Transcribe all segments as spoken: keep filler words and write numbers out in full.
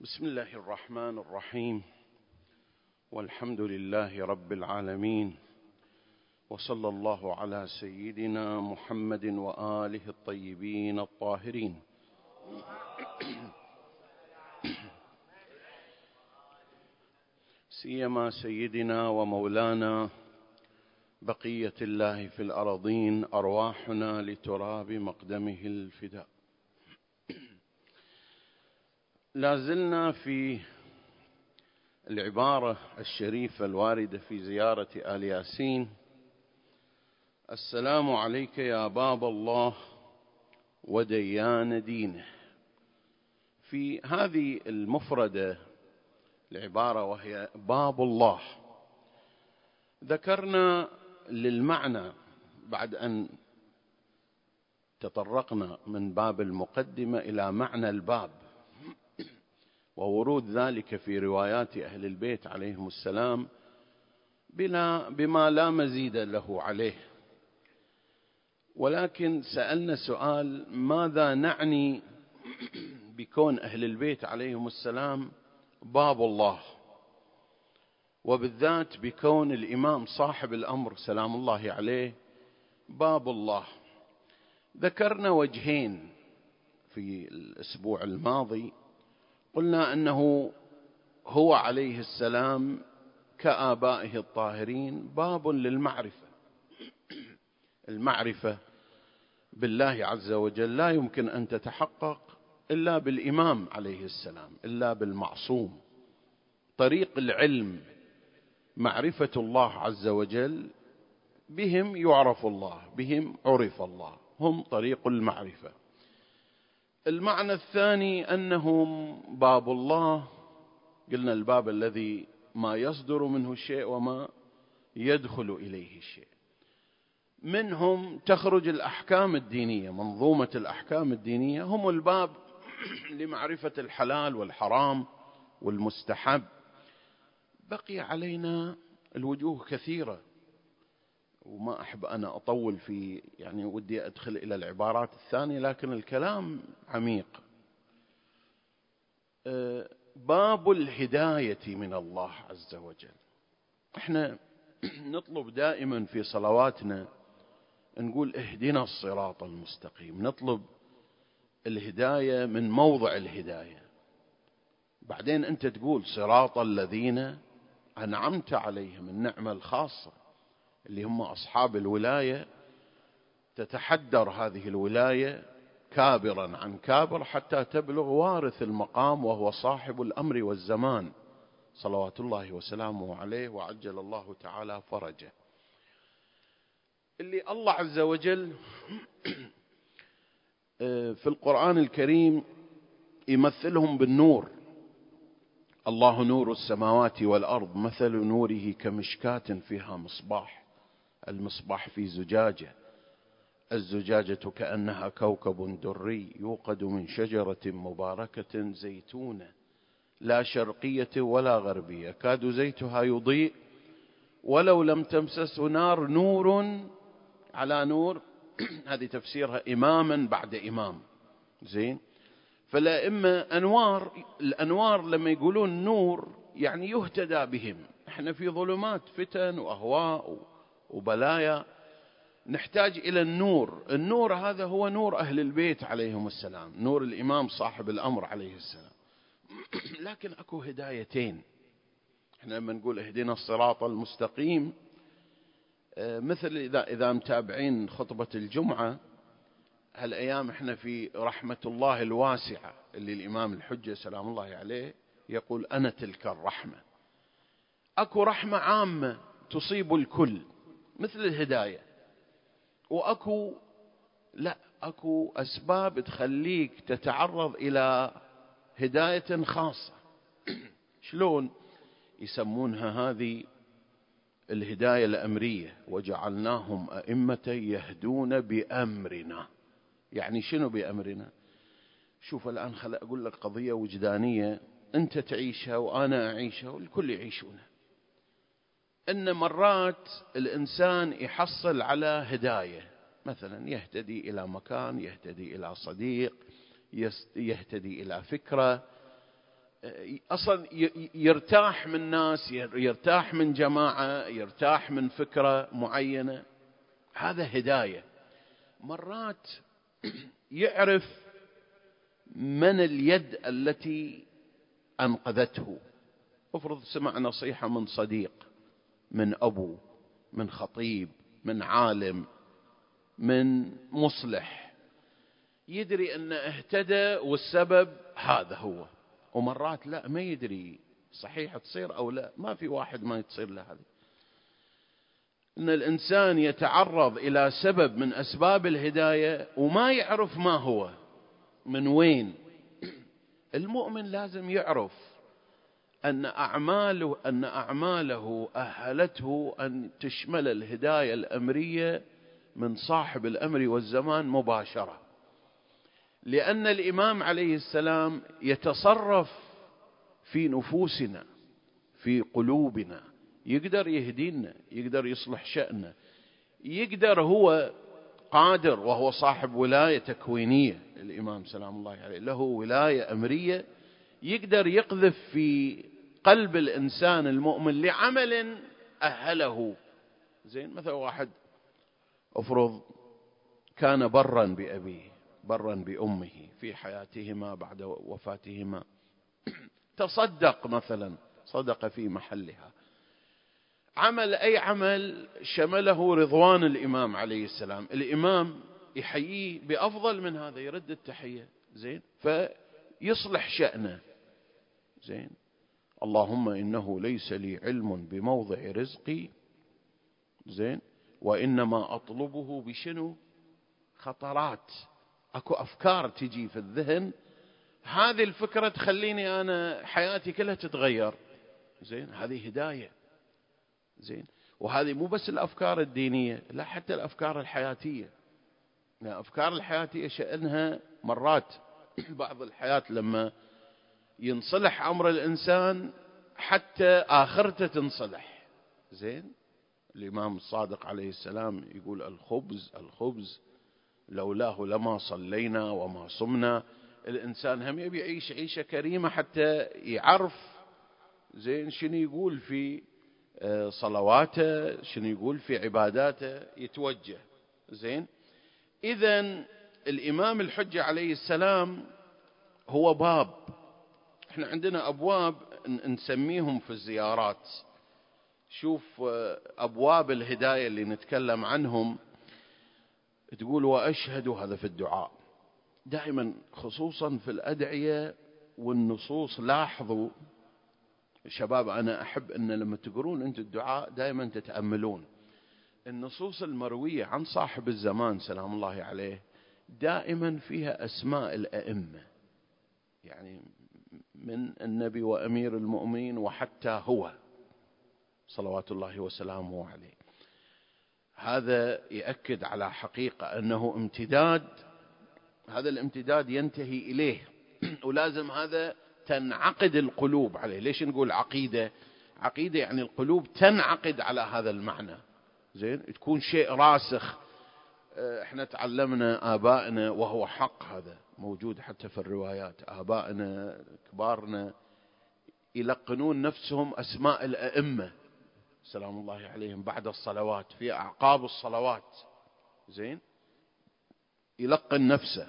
بسم الله الرحمن الرحيم، والحمد لله رب العالمين، وصلى الله على سيدنا محمد وآله الطيبين الطاهرين. سيما سيدنا ومولانا بقية الله في الأرضين، أرواحنا لتراب مقدمه الفداء. لازلنا في العبارة الشريفة الواردة في زيارة آل ياسين: السلام عليك يا باب الله وديان دينه. في هذه المفردة العبارة وهي باب الله، ذكرنا للمعنى بعد أن تطرقنا من باب المقدمة إلى معنى الباب وورود ذلك في روايات أهل البيت عليهم السلام بلا بما لا مزيد له عليه. ولكن سألنا سؤال: ماذا نعني بكون أهل البيت عليهم السلام باب الله، وبالذات بكون الإمام صاحب الأمر سلام الله عليه باب الله؟ ذكرنا وجهين في الأسبوع الماضي. قلنا أنه هو عليه السلام كآبائه الطاهرين باب للمعرفة. المعرفة بالله عز وجل لا يمكن أن تتحقق إلا بالإمام عليه السلام، إلا بالمعصوم. طريق العلم معرفة الله عز وجل، بهم يعرف الله، بهم عرف الله، هم طريق المعرفة. المعنى الثاني أنهم باب الله، قلنا الباب الذي ما يصدر منه شيء وما يدخل إليه شيء، منهم تخرج الأحكام الدينية، منظومة الأحكام الدينية، هم الباب لمعرفة الحلال والحرام والمستحب. بقي علينا الوجوه كثيرة، وما أحب أنا أطول في يعني ودي أدخل إلى العبارات الثانية، لكن الكلام عميق. باب الهداية من الله عز وجل. احنا نطلب دائما في صلواتنا، نقول اهدنا الصراط المستقيم، نطلب الهداية من موضع الهداية. بعدين أنت تقول صراط الذين أنعمت عليهم، النعمة الخاصة اللي هم أصحاب الولاية، تتحدر هذه الولاية كابرا عن كابر حتى تبلغ وارث المقام وهو صاحب الأمر والزمان صلوات الله وسلامه عليه، وعجل الله تعالى فرجه. اللي الله عز وجل في القرآن الكريم يمثلهم بالنور: الله نور السماوات والأرض، مثل نوره كمشكاة فيها مصباح، المصباح في زجاجة، الزجاجة كأنها كوكب دري يوقد من شجرة مباركة زيتونة لا شرقية ولا غربية يكاد زيتها يضيء ولو لم تمسسه نار، نور على نور. هذه تفسيرها إماما بعد إمام. زين، فالأئمة أنوار، الأنوار لما يقولون نور يعني يهتدى بهم. احنا في ظلمات فتن وأهواء وبلايا، نحتاج إلى النور. النور هذا هو نور أهل البيت عليهم السلام، نور الإمام صاحب الأمر عليه السلام. لكن أكو هدايتين. احنا لما نقول اهدنا الصراط المستقيم، مثل إذا إذا متابعين خطبة الجمعة هالأيام، احنا في رحمة الله الواسعة اللي الإمام الحجة سلام الله عليه يقول أنا تلك الرحمة. أكو رحمة عامة تصيب الكل مثل الهداية، وأكو لا أكو أسباب تخليك تتعرض إلى هداية خاصة. شلون يسمونها هذه؟ الهداية الأمرية: وجعلناهم أئمة يهدون بأمرنا. يعني شنو بأمرنا؟ شوف الآن خل أقول لك قضية وجدانية أنت تعيشها وأنا أعيشها والكل يعيشونها. إن مرات الإنسان يحصل على هداية، مثلا يهتدي إلى مكان، يهتدي إلى صديق، يهتدي إلى فكرة، أصلا يرتاح من ناس، يرتاح من جماعة، يرتاح من فكرة معينة. هذا هداية. مرات يعرف من اليد التي أنقذته. افرض سمع نصيحة من صديق، من أبو، من خطيب، من عالم، من مصلح، يدري أنه اهتدى والسبب هذا هو. ومرات لا، ما يدري صحيح تصير أو لا. ما في واحد ما يتصير له هذه. إن الإنسان يتعرض إلى سبب من أسباب الهداية وما يعرف ما هو من وين. المؤمن لازم يعرف أن أعماله أن أعماله أهلته أن تشمل الهداية الأمرية من صاحب الأمر والزمان مباشرة، لأن الإمام عليه السلام يتصرف في نفوسنا، في قلوبنا، يقدر يهدينا، يقدر يصلح شأننا، يقدر، هو قادر، وهو صاحب ولاية تكوينية. الإمام سلام الله عليه له ولاية أمرية، يقدر يقذف في قلب الإنسان المؤمن لعمل أهله. زين، مثلا واحد أفرض كان برا بأبيه، برا بأمه في حياتهما بعد وفاتهما، تصدق مثلا صدق في محلها، عمل أي عمل شمله رضوان الإمام عليه السلام، الإمام يحييه بأفضل من هذا، يرد التحية. زين، فيصلح شأنه. زين، اللهم إنه ليس لي علم بموضع رزقي، زين، وإنما أطلبه بشنو؟ خطرات، أكو أفكار تجي في الذهن، هذه الفكرة تخليني أنا حياتي كلها تتغير. زين، هذه هداية. زين، وهذه مو بس الأفكار الدينية، لا، حتى الأفكار الحياتية. الأفكار الحياتية شأنها مرات بعض الحياة لما ينصلح أمر الإنسان حتى آخرته تنصلح. زين، الإمام الصادق عليه السلام يقول الخبز الخبز لولاه لما صلينا وما صمنا. الإنسان هم يبي يعيش عيشة كريمة حتى يعرف زين شنو يقول في صلواته، شنو يقول في عباداته، يتوجه. زين، إذن الإمام الحجة عليه السلام هو باب. احنا عندنا أبواب نسميهم في الزيارات. شوف أبواب الهداية اللي نتكلم عنهم، تقول وأشهد، هذا في الدعاء دائما، خصوصا في الأدعية والنصوص. لاحظوا شباب، أنا أحب أن لما تقرون أنت الدعاء دائما تتأملون النصوص المروية عن صاحب الزمان سلام الله عليه، دائما فيها أسماء الأئمة، يعني من النبي وأمير المؤمنين وحتى هو صلوات الله وسلامه عليه. هذا يأكد على حقيقة أنه امتداد، هذا الامتداد ينتهي إليه ولازم هذا تنعقد القلوب عليه. ليش نقول عقيدة؟ عقيدة يعني القلوب تنعقد على هذا المعنى. زين، تكون شيء راسخ. احنا تعلمنا آبائنا، وهو حق، هذا موجود حتى في الروايات، آبائنا كبارنا يلقنون نفسهم أسماء الأئمة سلام الله عليهم بعد الصلوات، في أعقاب الصلوات. زين، يلقن نفسه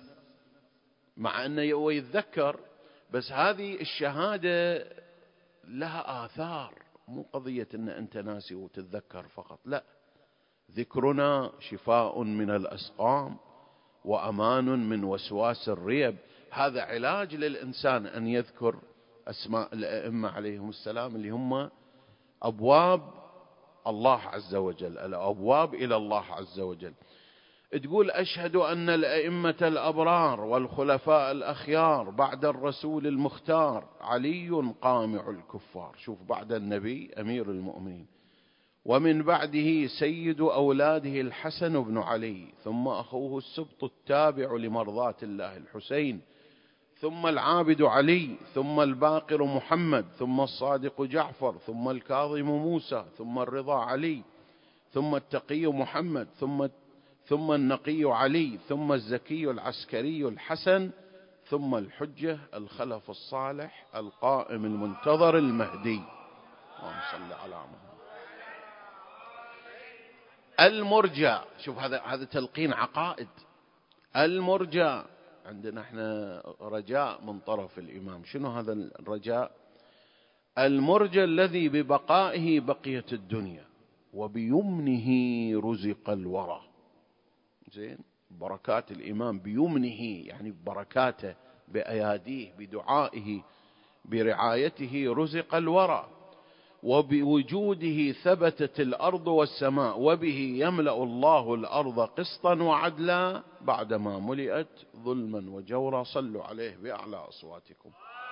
مع أنه هو يتذكر، بس هذه الشهادة لها آثار، مو قضية أن أنت ناسي وتتذكر فقط، لا، ذكرنا شفاء من الأسقام وأمان من وسواس الريب. هذا علاج للإنسان أن يذكر أسماء الأئمة عليهم السلام، اللي هم أبواب الله عز وجل، الأبواب إلى الله عز وجل. تقول أشهد أن الأئمة الأبرار والخلفاء الأخيار بعد الرسول المختار علي قامع الكفار. شوف، بعد النبي أمير المؤمنين، ومن بعده سيد أولاده الحسن بن علي، ثم أخوه السبط التابع لمرضاة الله الحسين، ثم العابد علي، ثم الباقر محمد، ثم الصادق جعفر، ثم الكاظم موسى، ثم الرضا علي، ثم التقي محمد، ثم ثم النقي علي، ثم الزكي العسكري الحسن، ثم الحجة الخلف الصالح القائم المنتظر المهدي. اللهم صل على محمد. المرجى، شوف هذا هذا تلقين عقائد. المرجى عندنا احنا رجاء من طرف الإمام. شنو هذا الرجاء؟ المرجى الذي ببقائه بقيت الدنيا وبيمنه رزق الورى. زين، بركات الإمام بيمنه، يعني ببركاته، بأياديه، بدعائه، برعايته رزق الورى، وبوجوده ثبتت الأرض والسماء، وبه يملأ الله الأرض قسطا وعدلا بعدما ملئت ظلما وجورا. صلوا عليه بأعلى أصواتكم.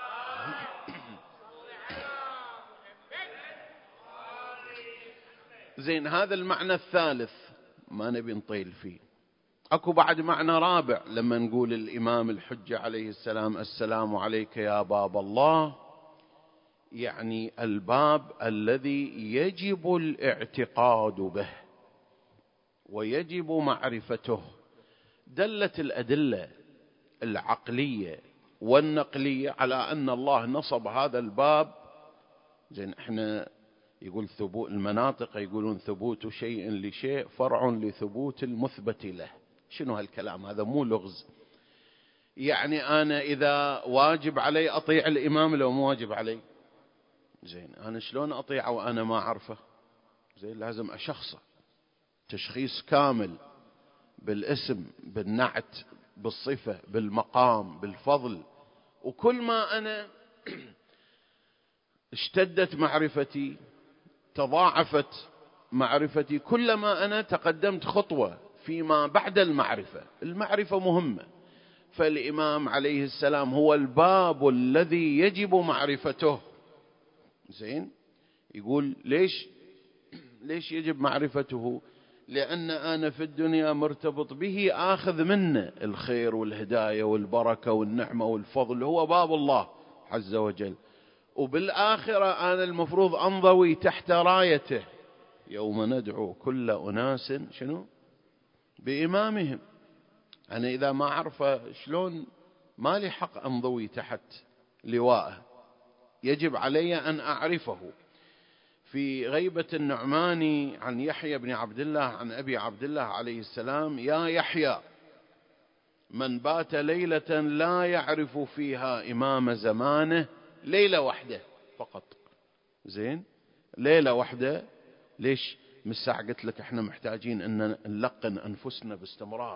زين، هذا المعنى الثالث ما نبي نطيل فيه. أكو بعد معنى رابع لما نقول الإمام الحجة عليه السلام السلام عليك يا باب الله، يعني الباب الذي يجب الاعتقاد به ويجب معرفته. دلت الأدلة العقلية والنقلية على أن الله نصب هذا الباب. زين، احنا يقول ثبوت المناطق، يقولون ثبوت شيء لشيء فرع لثبوت المثبت له. شنو هالكلام هذا؟ مو لغز. يعني أنا إذا واجب علي أطيع الإمام لو مو واجب علي. زين، أنا شلون أطيعه وأنا ما أعرفه؟ زين، لازم أشخصه تشخيص كامل بالاسم، بالنعت، بالصفة، بالمقام، بالفضل. وكل ما أنا اشتدت معرفتي، تضاعفت معرفتي، كلما أنا تقدمت خطوة فيما بعد المعرفة. المعرفة مهمة، فالإمام عليه السلام هو الباب الذي يجب معرفته. زين، يقول ليش ليش يجب معرفته؟ لأن أنا في الدنيا مرتبط به، آخذ منه الخير والهداية والبركة والنعمة والفضل، هو باب الله عز وجل. وبالآخرة أنا المفروض أنضوي تحت رايته، يوم ندعو كل أناس شنو بإمامهم. أنا إذا ما أعرفه شلون ما لي حق أنضوي تحت لواءه، يجب علي أن أعرفه. في غيبة النعماني عن يحيى بن عبد الله عن أبي عبد الله عليه السلام: يا يحيى، من بات ليلة لا يعرف فيها إمام زمانه، ليلة واحدة فقط. زين، ليلة واحدة. ليش؟ من الساعة قلت لك احنا محتاجين ان نلقن أنفسنا باستمرار.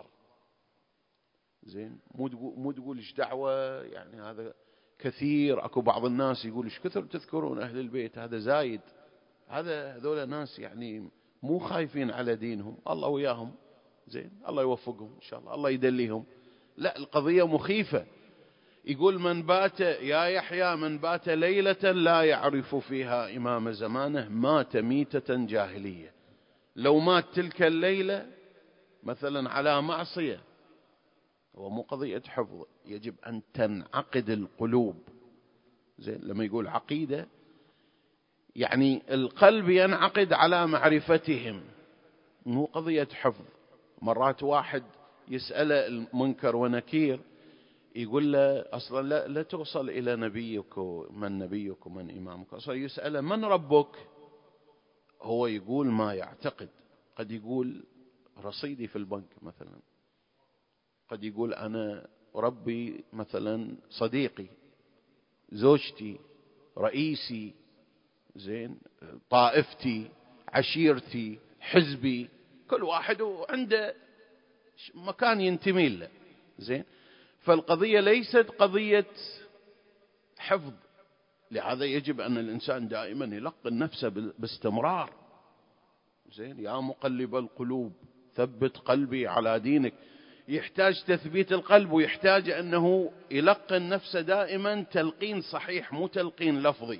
زين، مو تقول مو تقول ايش دعوة، يعني هذا كثير. اكو بعض الناس يقول ايش كثر تذكرون أهل البيت، هذا زايد. هذا هذول ناس يعني مو خايفين على دينهم، الله وياهم. زين، الله يوفقهم إن شاء الله، الله يدليهم. لا، القضية مخيفة. يقول من بات يا يحيى من بات ليلة لا يعرف فيها إمام زمانه مات ميتة جاهلية. لو مات تلك الليلة مثلا على معصية، هو مو قضية حفظ، يجب أن تنعقد القلوب. زين، لما يقول عقيدة يعني القلب ينعقد على معرفتهم، مو قضية حفظ. مرات واحد يسأل المنكر ونكير، يقول له أصلا لا, لا توصل إلى نبيك من نبيك ومن إمامك، أصلا يسأله من ربك، هو يقول ما يعتقد. قد يقول رصيدي في البنك مثلا، قد يقول أنا ربي مثلا صديقي، زوجتي، رئيسي، زين، طائفتي، عشيرتي، حزبي، كل واحد عنده مكان ينتمي له. زين، فالقضية ليست قضية حفظ. لهذا يجب أن الإنسان دائما يلقن نفسه باستمرار. زين، يا مقلب القلوب ثبت قلبي على دينك. يحتاج تثبيت القلب، ويحتاج أنه يلقن نفسه دائما تلقين صحيح، مو تلقين لفظي.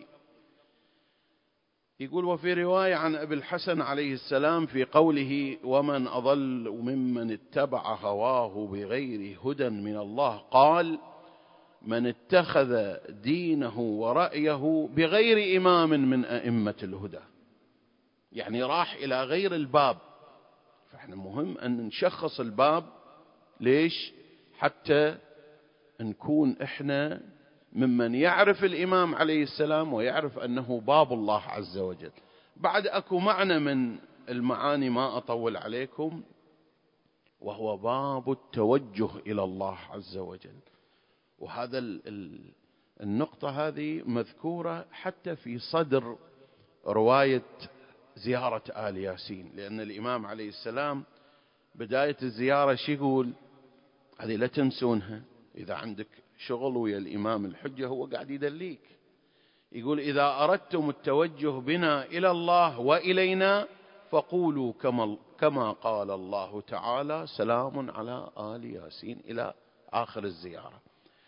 يقول وفي رواية عن أبي الحسن عليه السلام في قوله ومن أضل ممن اتبع هواه بغير هدى من الله، قال من اتخذ دينه ورأيه بغير إمام من أئمة الهدى، يعني راح إلى غير الباب. فإحنا مهم أن نشخص الباب. ليش؟ حتى نكون إحنا ممن يعرف الإمام عليه السلام ويعرف أنه باب الله عز وجل. بعد أكو معنى من المعاني ما أطول عليكم، وهو باب التوجه إلى الله عز وجل. وهذا النقطة هذه مذكورة حتى في صدر رواية زيارة آل ياسين، لأن الإمام عليه السلام بداية الزيارة شو يقول؟ هذه لا تنسونها، إذا عندك شغل ويا الإمام الحجة هو قاعد يدليك، يقول: إذا أردتم التوجه بنا إلى الله وإلينا فقولوا كما, كما قال الله تعالى: سلام على آل ياسين، إلى آخر الزيارة.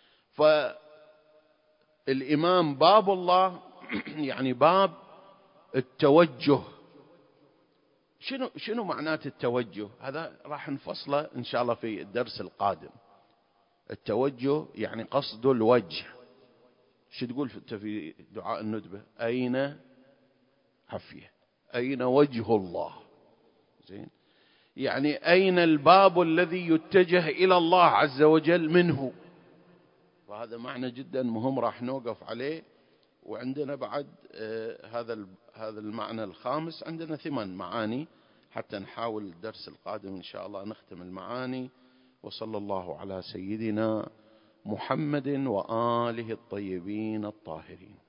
فالإمام باب الله يعني باب التوجه. شنو شنو معنات التوجه؟ هذا راح نفصله إن شاء الله في الدرس القادم. التوجه يعني قصد الوجه. شو تقول في دعاء الندبة؟ أين عفية، أين وجه الله؟ زين، يعني أين الباب الذي يتجه إلى الله عز وجل منه. وهذا معنى جدا مهم راح نوقف عليه. وعندنا بعد آه هذا هذا المعنى الخامس، عندنا ثمان معاني حتى نحاول الدرس القادم إن شاء الله نختم المعاني. وصلى الله على سيدنا محمد وآله الطيبين الطاهرين.